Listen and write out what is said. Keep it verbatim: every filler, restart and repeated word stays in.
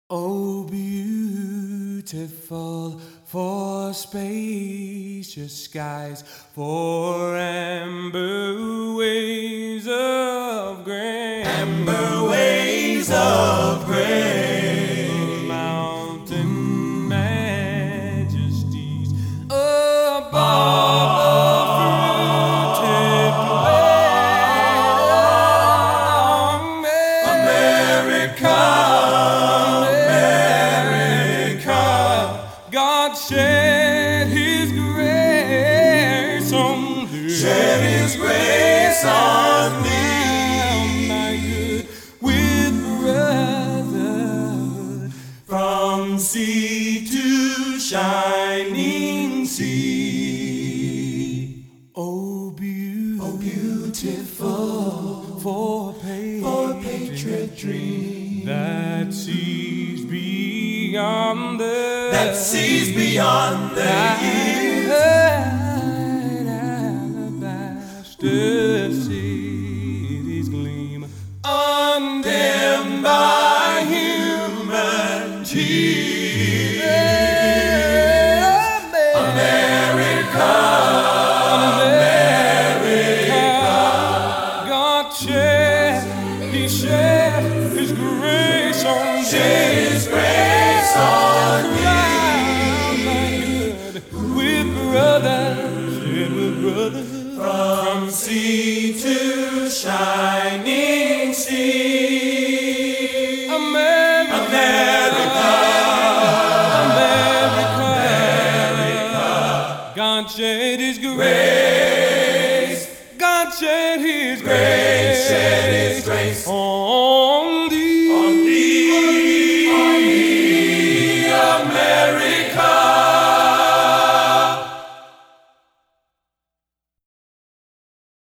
Oh, beautiful for spacious skies, for amber waves of grain, amber waves of grain, mountain majesties above. God shed His grace on thee. Shed His grace on thee. My good with brotherhood, from sea to shining sea. Oh, beautiful, oh, beautiful for patriotry that sees beyond the that sees beyond the years. Alabaster cities gleam undimmed by human tears. America, America, God shed, He shed His grace on thee. His grace on with brothers, with brothers, from sea to shining sea. America, America, America, America. God shed His grace, Grace. God shed His Grace.